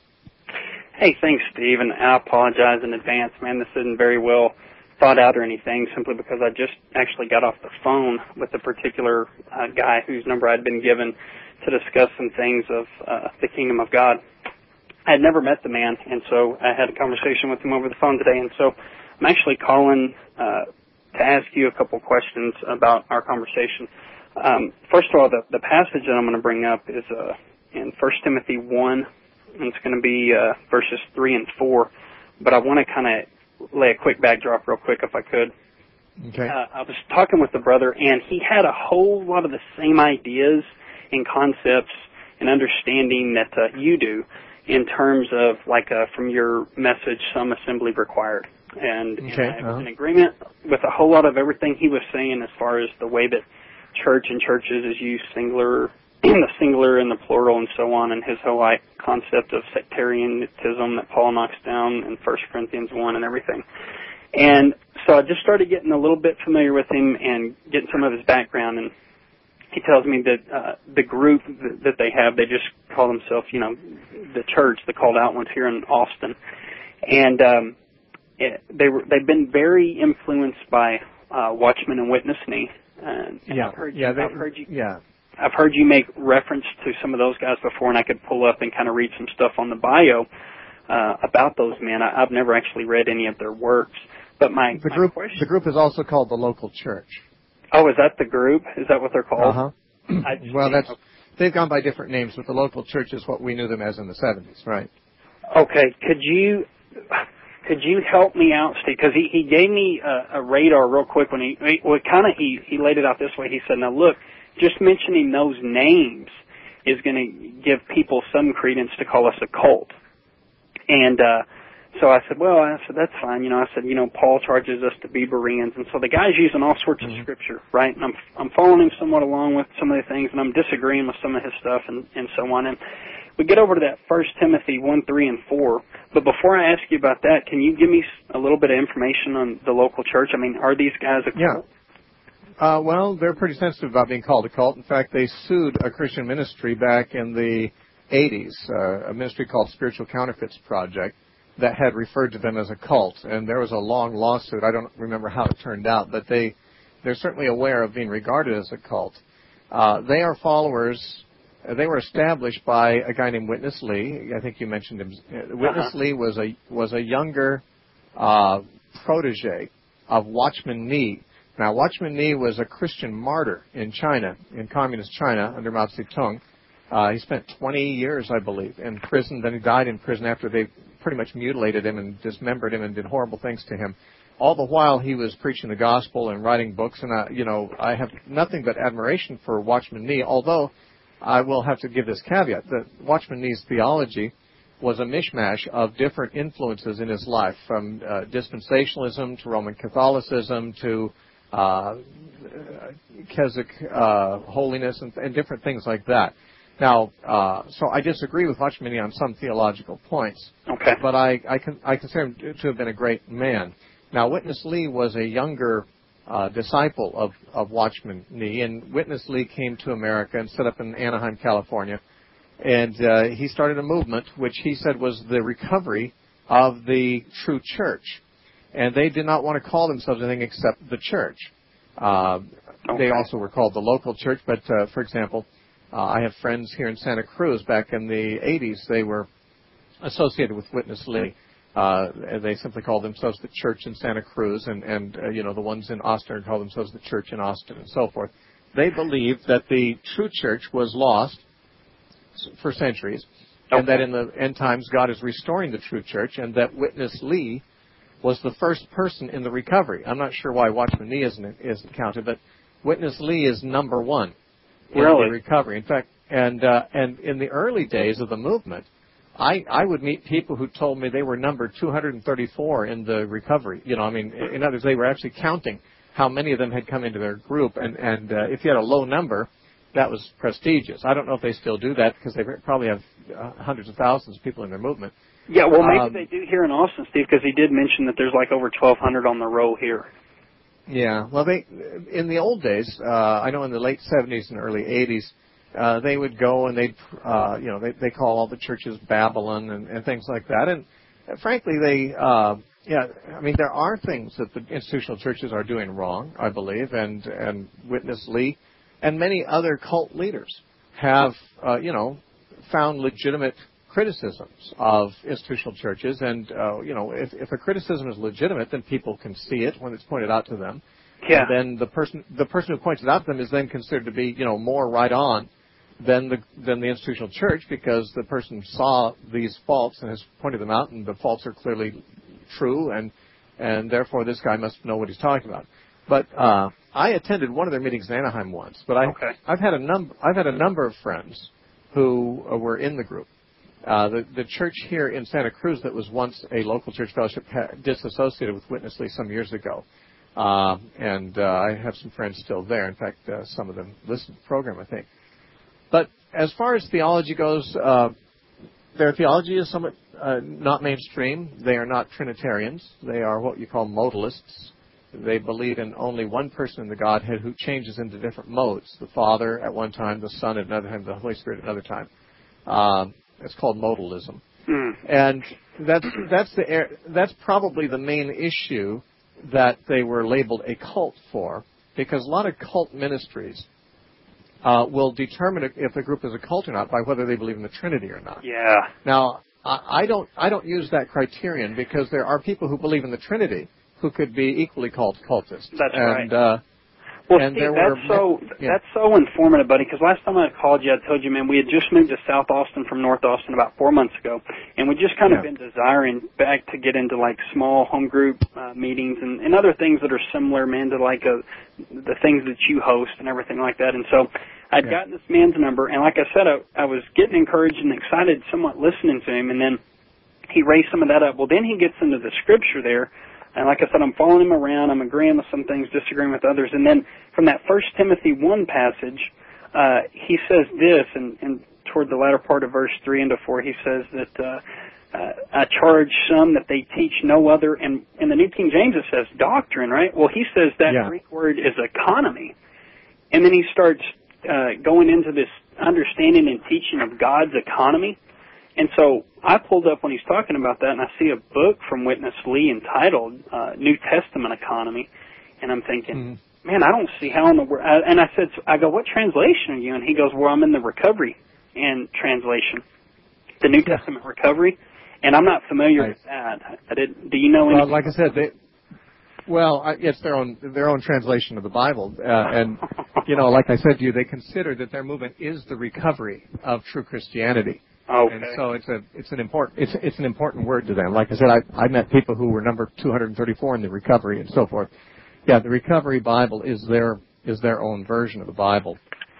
Hey, thanks, Steve, and I apologize in advance, man. This isn't very well thought out or anything, simply because I just actually got off the phone with a particular uh, guy whose number I'd been given to discuss some things of uh, the kingdom of God. I had never met the man, and so I had a conversation with him over the phone today, and so I'm actually calling uh, to ask you a couple questions about our conversation. Um, first of all, the, the passage that I'm going to bring up is uh, in First Timothy one, and it's going to be uh, verses three and four, but I want to kind of lay a quick backdrop real quick if I could. Okay. Uh, I was talking with the brother, and he had a whole lot of the same ideas and concepts and understanding that uh, you do in terms of, like, uh, from your message, some assembly required. And, okay. and I was uh-huh. in agreement with a whole lot of everything he was saying as far as the way that church and churches is used singular, the singular and the plural and so on, and his whole like concept of sectarianism that Paul knocks down in First Corinthians one and everything. And so I just started getting a little bit familiar with him and getting some of his background, and he tells me that uh, the group that, that they have, they just call themselves, you know, the church, the called out ones here in Austin. And um, it, they were, they've been very influenced by uh, Watchman and Witness Me. And, and yeah, I've heard yeah, you, they, I've heard you, yeah. I've heard you make reference to some of those guys before, and I could pull up and kind of read some stuff on the bio uh, about those men. I, I've never actually read any of their works, but my the my group question, the group is also called the Local Church. Oh, is that the group? Is that what they're called? Uh huh. Well, that's they've gone by different names, but the Local Church is what we knew them as in the seventies, right? Okay. Could you could you help me out, Steve? Because he, he gave me a, a radar real quick when he, he well, kind of he he laid it out this way. He said, "Now look, just mentioning those names is going to give people some credence to call us a cult." And uh, so I said, well, I said, that's fine. You know, I said, you know, Paul charges us to be Bereans. And so the guy's using all sorts mm-hmm. of scripture, right? And I'm I'm following him somewhat along with some of the things, and I'm disagreeing with some of his stuff and, and so on. And we get over to that First Timothy one, three, and four. But before I ask you about that, can you give me a little bit of information on the Local Church? I mean, are these guys a cult? Yeah. Uh, well, they're pretty sensitive about being called a cult. In fact, they sued a Christian ministry back in the eighties, uh, a ministry called Spiritual Counterfeits Project, that had referred to them as a cult. And there was a long lawsuit. I don't remember how it turned out, but they, they're certainly aware of being regarded as a cult. Uh, they are followers. Uh, they were established by a guy named Witness Lee. I think you mentioned him. Uh, Witness uh-huh. Lee was a was a younger uh, protege of Watchman Nee. Now, Watchman Nee was a Christian martyr in China, in communist China, under Mao Zedong. Uh, he spent twenty years, I believe, in prison. Then he died in prison after they pretty much mutilated him and dismembered him and did horrible things to him. All the while, he was preaching the gospel and writing books. And, I, you know, I have nothing but admiration for Watchman Nee, although I will have to give this caveat that Watchman Nee's theology was a mishmash of different influences in his life, from uh, dispensationalism to Roman Catholicism to uh, Keswick uh, holiness and, and different things like that. Now, uh, so I disagree with Watchman Nee on some theological points, okay. but I, I, con- I consider him to have been a great man. Now, Witness Lee was a younger uh, disciple of, of Watchman Nee, and Witness Lee came to America and set up in Anaheim, California, and uh, he started a movement which he said was the recovery of the true church, and they did not want to call themselves anything except the church. Uh, okay. They also were called the Local Church, but, uh, for example, Uh, I have friends here in Santa Cruz back in the eighties. They were associated with Witness Lee. Uh, they simply call themselves the Church in Santa Cruz, and, and uh, you know, the ones in Austin call themselves the Church in Austin, and so forth. They believe that the true church was lost for centuries, okay. and that in the end times God is restoring the true church, and that Witness Lee was the first person in the recovery. I'm not sure why Watchman Nee isn't, isn't counted, but Witness Lee is number one in really? the recovery. In fact, and uh, and in the early days of the movement, I, I would meet people who told me they were number two hundred thirty-four in the recovery. You know, I mean, in other words, they were actually counting how many of them had come into their group, and, and uh, if you had a low number, that was prestigious. I don't know if they still do that because they probably have uh, hundreds of thousands of people in their movement. Yeah, well, maybe um, they do here in Austin, Steve, because he did mention that there's like over twelve hundred on the roll here. Yeah, well, they in the old days, uh, I know in the late seventies and early eighties, uh, they would go and they'd, uh, you know, they they call all the churches Babylon and, and things like that. And uh, frankly, they, uh, yeah, I mean, there are things that the institutional churches are doing wrong, I believe, and and Witness Lee and many other cult leaders have, uh, you know, found legitimate criticisms of institutional churches, and uh, you know, if, if a criticism is legitimate, then people can see it when it's pointed out to them. Yeah. And then the person, the person who points it out to them, is then considered to be, you know, more right on than the than the institutional church, because the person saw these faults and has pointed them out, and the faults are clearly true, and and therefore this guy must know what he's talking about. But uh, I attended one of their meetings in Anaheim once, but I okay. I've had a number I've had a number of friends who uh, were in the group. Uh, the, the church here in Santa Cruz that was once a local church fellowship ha- disassociated with Witness Lee some years ago. Uh, and uh, I have some friends still there. In fact, uh, some of them listen to the program, I think. But as far as theology goes, uh, their theology is somewhat uh, not mainstream. They are not Trinitarians. They are what you call modalists. They believe in only one person in the Godhead who changes into different modes. The Father at one time, the Son at another time, the Holy Spirit at another time. Um, It's called modalism, mm. and that's that's the that's probably the main issue that they were labeled a cult for, because a lot of cult ministries uh, will determine if a group is a cult or not by whether they believe in the Trinity or not. Yeah. Now, I, I don't I don't use that criterion, because there are people who believe in the Trinity who could be equally called cultists. That's and, right. Uh, Well, and Steve, there that's were, so yeah. that's so informative, buddy. Because last time I called you, I told you, man, we had just moved to South Austin from North Austin about four months ago, and we just kind of yeah. been desiring back to get into like small home group uh, meetings and, and other things that are similar, man, to like a, the things that you host and everything like that. And so I'd yeah. gotten this man's number, and like I said, I, I was getting encouraged and excited, somewhat listening to him, and then he raised some of that up. Well, then he gets into the scripture there. And like I said, I'm following him around. I'm agreeing with some things, disagreeing with others. And then from that First Timothy one passage, uh, he says this, and, and toward the latter part of verse three and to four, he says that uh, uh, I charge some that they teach no other. And in the New King James it says doctrine, right? Well, he says that yeah. Greek word is economy. And then he starts uh, going into this understanding and teaching of God's economy. And so I pulled up when he's talking about that, and I see a book from Witness Lee entitled uh, New Testament Economy, and I'm thinking, mm-hmm. man, I don't see how in the world. And I said, I go, what translation are you in? He goes, well, I'm in the Recovery and translation, the New yeah. Testament Recovery, and I'm not familiar right. with that. I did. Do you know anything? Well, like I said, they, well, I, it's their own their own translation of the Bible, uh, and you know, like I said to you, they consider that their movement is the recovery of true Christianity. Okay. And so it's a it's an important it's it's an important word to them. Like I said, I I met people who were number two hundred thirty-four in the recovery and so forth. Yeah, the Recovery Bible is their is their own version of the Bible.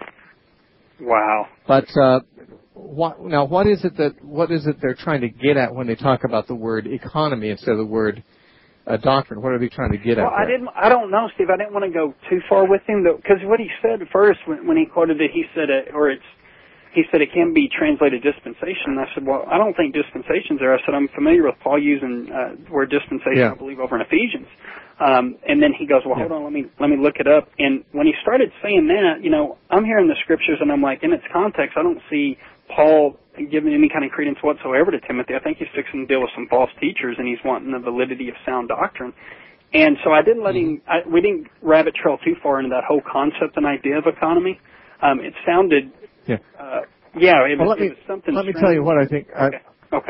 Wow. But uh, what, now, what is it that what is it they're trying to get at when they talk about the word economy instead of the word uh, doctrine? What are they trying to get well, at? Well, I didn't. I don't know, Steve. I didn't want to go too far with him, because what he said first when, when he quoted it, he said it, or it's. He said it can be translated dispensation. And I said, well, I don't think dispensation's there. I said, I'm familiar with Paul using uh, the word dispensation, yeah. I believe, over in Ephesians. Um, and then he goes, well, yeah. hold on, let me let me look it up. And when he started saying that, you know, I'm hearing the scriptures, and I'm like, in its context, I don't see Paul giving any kind of credence whatsoever to Timothy. I think he's fixing to deal with some false teachers, and he's wanting the validity of sound doctrine. And so I didn't let mm-hmm. him, I, we didn't rabbit trail too far into that whole concept and idea of economy. Um, it sounded... Yeah. Uh, yeah, it, well, was, let me, it was something Let me strange. tell you what I think. Okay. I, okay.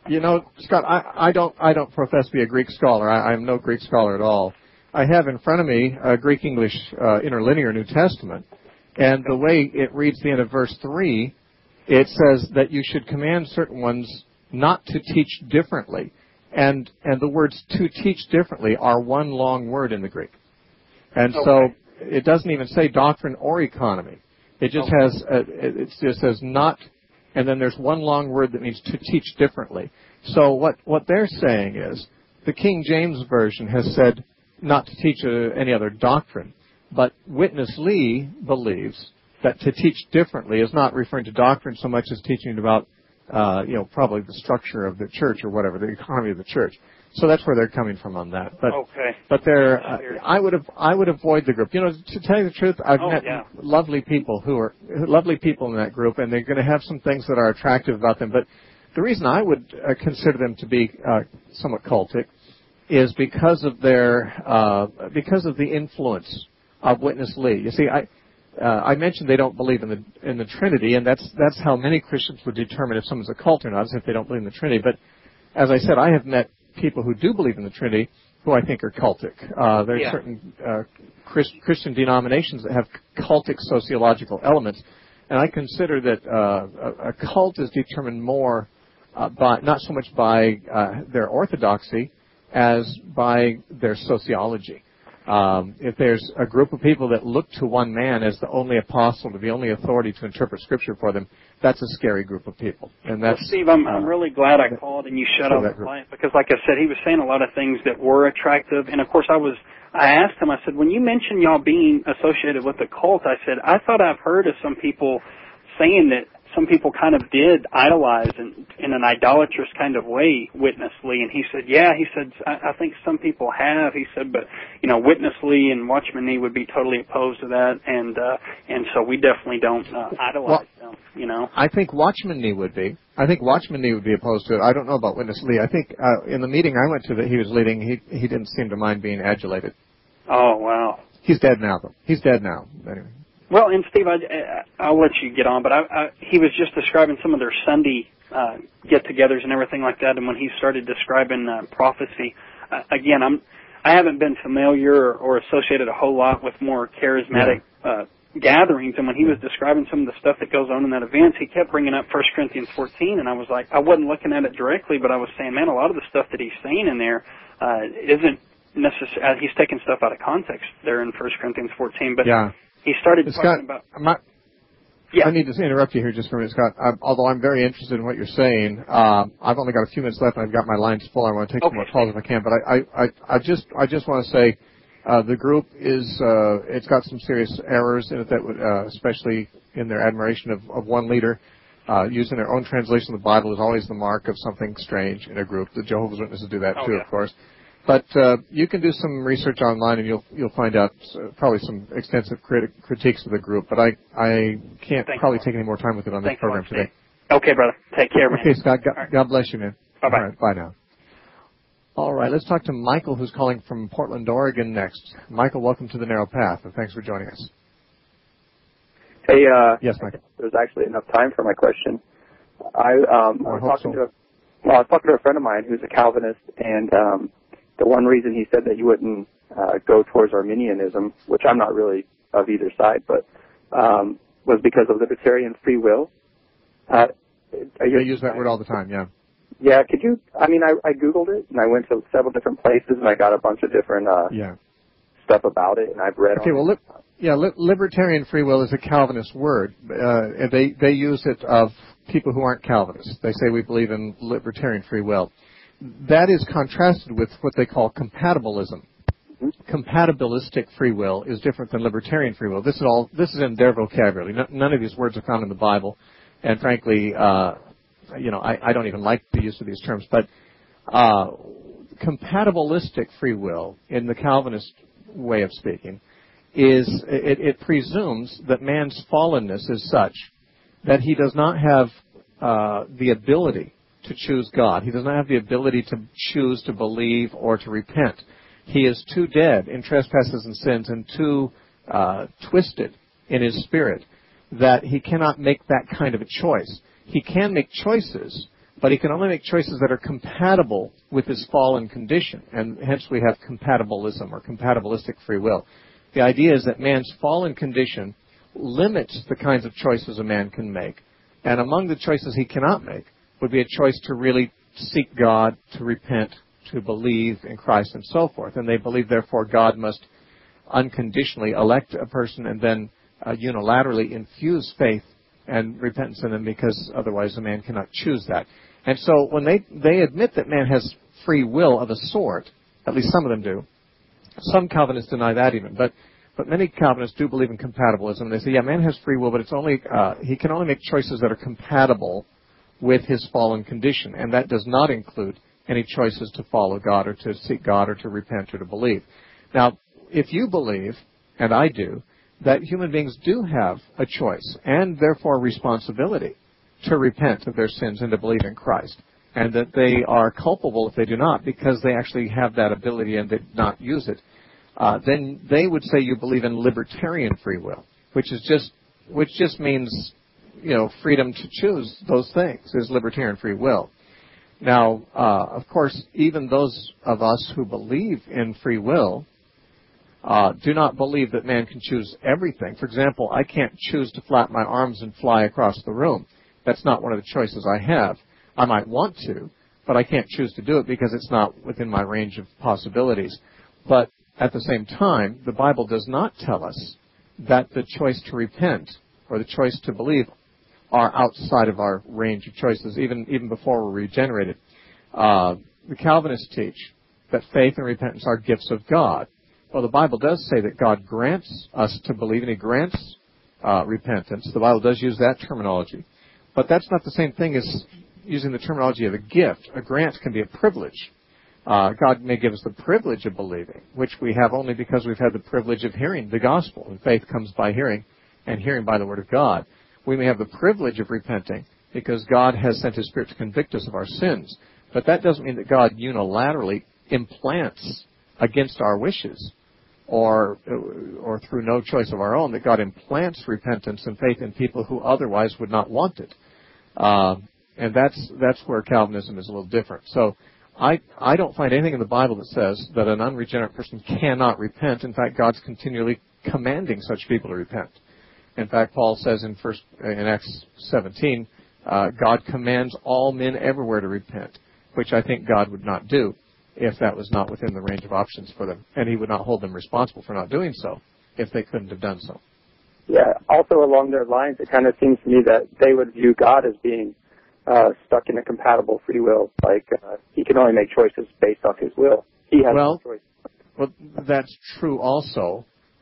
You know, Scott, I, I don't I don't profess to be a Greek scholar. I, I'm no Greek scholar at all. I have in front of me a Greek English uh, interlinear New Testament, and the way it reads the end of verse three, it says that you should command certain ones not to teach differently, and and the words "to teach differently" are one long word in the Greek, and okay. so it doesn't even say doctrine or economy. It just okay. has a, it just says not. And then there's one long word that means to teach differently. So what, what they're saying is the King James Version has said not to teach uh, any other doctrine. But Witness Lee believes that to teach differently is not referring to doctrine so much as teaching about, uh, you know, probably the structure of the church or whatever, the economy of the church. So that's where they're coming from on that. But okay. but they're uh, I would have I would avoid the group. You know, to tell you the truth, I've oh, met yeah. lovely people who are lovely people in that group, and they're going to have some things that are attractive about them. But the reason I would uh, consider them to be uh, somewhat cultic is because of their uh, because of the influence of Witness Lee. You see, I. Uh, I mentioned they don't believe in the in the Trinity, and that's that's how many Christians would determine if someone's a cult or not, is if they don't believe in the Trinity. But as I said, I have met people who do believe in the Trinity who I think are cultic. Uh, there are yeah. certain uh, Christ, Christian denominations that have cultic sociological elements, and I consider that uh, a, a cult is determined more uh, by not so much by uh, their orthodoxy as by their sociology. Um, if there's a group of people that look to one man as the only apostle, to the only authority to interpret Scripture for them, that's a scary group of people. And that's, well, Steve, I'm, uh, I'm really glad I called and you shut off the client because, like I said, he was saying a lot of things that were attractive. And, of course, I was I asked him, I said, when you mention y'all being associated with the cult, I said, I thought I've heard of some people saying that some people kind of did idolize in, in an idolatrous kind of way Witness Lee. And he said, yeah, he said, I, I think some people have. He said, but, you know, Witness Lee and Watchman Nee would be totally opposed to that. And uh, and so we definitely don't uh, idolize well, them, you know. I think Watchman Nee would be. I think Watchman Nee would be opposed to it. I don't know about Witness Lee. I think uh, in the meeting I went to that he was leading, he he didn't seem to mind being adulated. Oh, wow. He's dead now, though. He's dead now. Anyway. Well, and Steve, I, I'll let you get on, but I, I, he was just describing some of their Sunday uh, get-togethers and everything like that, and when he started describing uh, prophecy, uh, again, I'm, I haven't been familiar or, or associated a whole lot with more charismatic yeah. uh, gatherings, and when he was describing some of the stuff that goes on in that event, he kept bringing up First Corinthians fourteen, and I was like, I wasn't looking at it directly, but I was saying, man, a lot of the stuff that he's saying in there uh, isn't necessarily, uh, he's taking stuff out of context there in First Corinthians fourteen, but... Yeah. He started Scott, talking about... My, yeah. I need to interrupt you here just for a minute, Scott. I, although I'm very interested in what you're saying, um, I've only got a few minutes left, and I've got my lines full. I want to take okay. some more calls if I can. But I, I, I, I just, I just want to say, uh, the group is, uh, it's got some serious errors in it that would, uh, especially in their admiration of, of one leader. Uh, using their own translation of the Bible is always the mark of something strange in a group. The Jehovah's Witnesses do that oh, too, yeah. of course. But uh, you can do some research online, and you'll you'll find out uh, probably some extensive criti- critiques of the group. But I I can't Thanks probably take any more time with it on Thanks this program today. Okay, brother. Take care, man. Okay, Scott. God, right. God bless you, man. Bye-bye. All right, bye now. All right, let's talk to Michael, who's calling from Portland, Oregon, next. Michael, welcome to the Narrow Path, and thanks for joining us. Hey, uh, yes, Michael. There's actually enough time for my question. I um, oh, I, I was hope talking so. to a, well, I was talking to a friend of mine who's a Calvinist, and um, the one reason he said that he wouldn't uh, go towards Arminianism, which I'm not really of either side, but um, was because of libertarian free will. Uh, they use that word all the time, yeah. Yeah, could you, I mean, I, I Googled it, and I went to several different places, and I got a bunch of different uh, yeah. stuff about it, and I've read okay, on well, it. Li- yeah, li- libertarian free will is a Calvinist word, uh, and they, they use it of people who aren't Calvinists. They say we believe in libertarian free will. That is contrasted with what they call compatibilism. Mm-hmm. Compatibilistic free will is different than libertarian free will. This is all. This is in their vocabulary. No, none of these words are found in the Bible, and frankly, uh, you know, I, I don't even like the use of these terms. But uh, compatibilistic free will, in the Calvinist way of speaking, is it, it presumes that man's fallenness is such that he does not have uh, the ability to choose God. He does not have the ability to choose to believe or to repent. He is too dead in trespasses and sins and too uh, twisted in his spirit that he cannot make that kind of a choice. He can make choices, but he can only make choices that are compatible with his fallen condition, and hence we have compatibilism or compatibilistic free will. The idea is that man's fallen condition limits the kinds of choices a man can make, and among the choices he cannot make would be a choice to really seek God, to repent, to believe in Christ, and so forth. And they believe, therefore, God must unconditionally elect a person and then uh, unilaterally infuse faith and repentance in them, because otherwise a man cannot choose that. And so when they, they admit that man has free will of a sort, at least some of them do, some Calvinists deny that even, but but many Calvinists do believe in compatibilism. They say, yeah, man has free will, but it's only uh, he can only make choices that are compatible with his fallen condition, and that does not include any choices to follow God or to seek God or to repent or to believe. Now, if you believe, and I do, that human beings do have a choice and therefore a responsibility to repent of their sins and to believe in Christ, and that they are culpable if they do not because they actually have that ability and did not use it, uh, then they would say you believe in libertarian free will, which is just which just means, you know, freedom to choose those things is libertarian free will. Now, uh, of course, even those of us who believe in free will uh, do not believe that man can choose everything. For example, I can't choose to flap my arms and fly across the room. That's not one of the choices I have. I might want to, but I can't choose to do it because it's not within my range of possibilities. But at the same time, the Bible does not tell us that the choice to repent or the choice to believe are outside of our range of choices, even even before we're regenerated. Uh, the Calvinists teach that faith and repentance are gifts of God. Well, the Bible does say that God grants us to believe, and He grants uh, repentance. The Bible does use that terminology. But that's not the same thing as using the terminology of a gift. A grant can be a privilege. Uh, God may give us the privilege of believing, which we have only because we've had the privilege of hearing the gospel. And faith comes by hearing, and hearing by the word of God. We may have the privilege of repenting because God has sent His Spirit to convict us of our sins. But that doesn't mean that God unilaterally implants against our wishes or or through no choice of our own, that God implants repentance and faith in people who otherwise would not want it. Uh, and that's that's where Calvinism is a little different. So I I don't find anything in the Bible that says that an unregenerate person cannot repent. In fact, God's continually commanding such people to repent. In fact, Paul says in first in Acts seventeen, uh, God commands all men everywhere to repent, which I think God would not do if that was not within the range of options for them, and He would not hold them responsible for not doing so if they couldn't have done so. Yeah. Also, along their lines, it kind of seems to me that they would view God as being uh, stuck in a compatible free will, like uh, He can only make choices based off His will. He has well, no choice. Well, that's true also.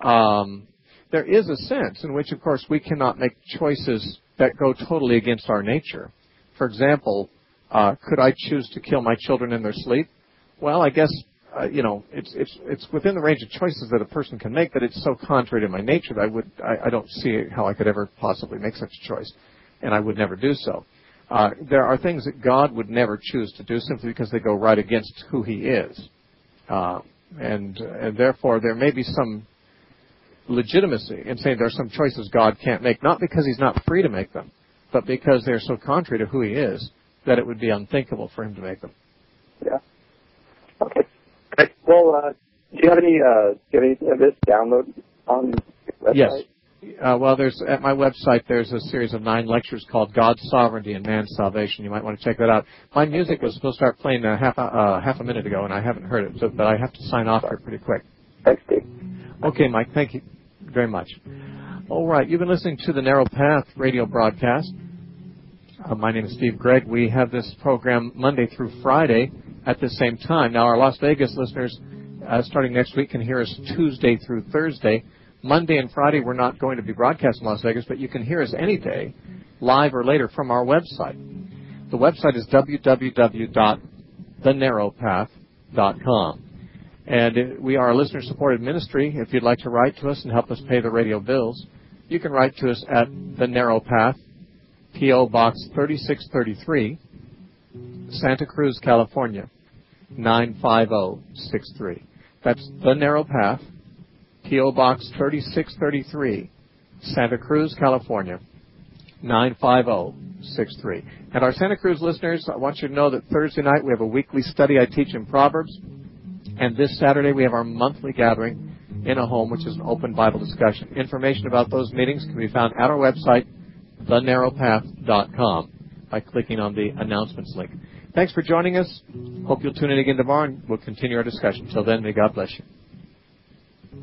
Um, there is a sense in which, of course, we cannot make choices that go totally against our nature. For example, uh, could I choose to kill my children in their sleep? Well, I guess, uh, you know, it's it's it's within the range of choices that a person can make, but it's so contrary to my nature that I would I, I don't see how I could ever possibly make such a choice, and I would never do so. Uh, there are things that God would never choose to do simply because they go right against who He is, uh, and and therefore there may be some legitimacy in saying there are some choices God can't make, not because He's not free to make them, but because they're so contrary to who He is that it would be unthinkable for Him to make them. Yeah. Okay. Great. Well, uh, do you have any uh, do you have any of this download on your website? Yes. Uh, well, there's at my website there's a series of nine lectures called God's Sovereignty and Man's Salvation. You might want to check that out. My music was supposed to start playing a half a, uh, half a minute ago, and I haven't heard it, so, but I have to sign off here pretty quick. Thanks, Steve. Okay, Mike. Thank you very much. All right. You've been listening to the Narrow Path radio broadcast. Uh, my name is Steve Gregg. We have this program Monday through Friday at the same time. Now, our Las Vegas listeners, uh, starting next week, can hear us Tuesday through Thursday. Monday and Friday, we're not going to be broadcasting in Las Vegas, but you can hear us any day, live or later, from our website. The website is w w w dot the narrow path dot com. And it, we are a listener-supported ministry. If you'd like to write to us and help us pay the radio bills, you can write to us at The Narrow Path, P O. Box thirty-six thirty-three, Santa Cruz, California, nine five zero six three. That's The Narrow Path, P O. Box thirty-six thirty-three, Santa Cruz, California, nine five zero six three. And our Santa Cruz listeners, I want you to know that Thursday night we have a weekly study I teach in Proverbs. And this Saturday we have our monthly gathering in a home, which is an open Bible discussion. Information about those meetings can be found at our website, the narrow path dot com, by clicking on the announcements link. Thanks for joining us. Hope you'll tune in again tomorrow, and we'll continue our discussion. Till then, may God bless you.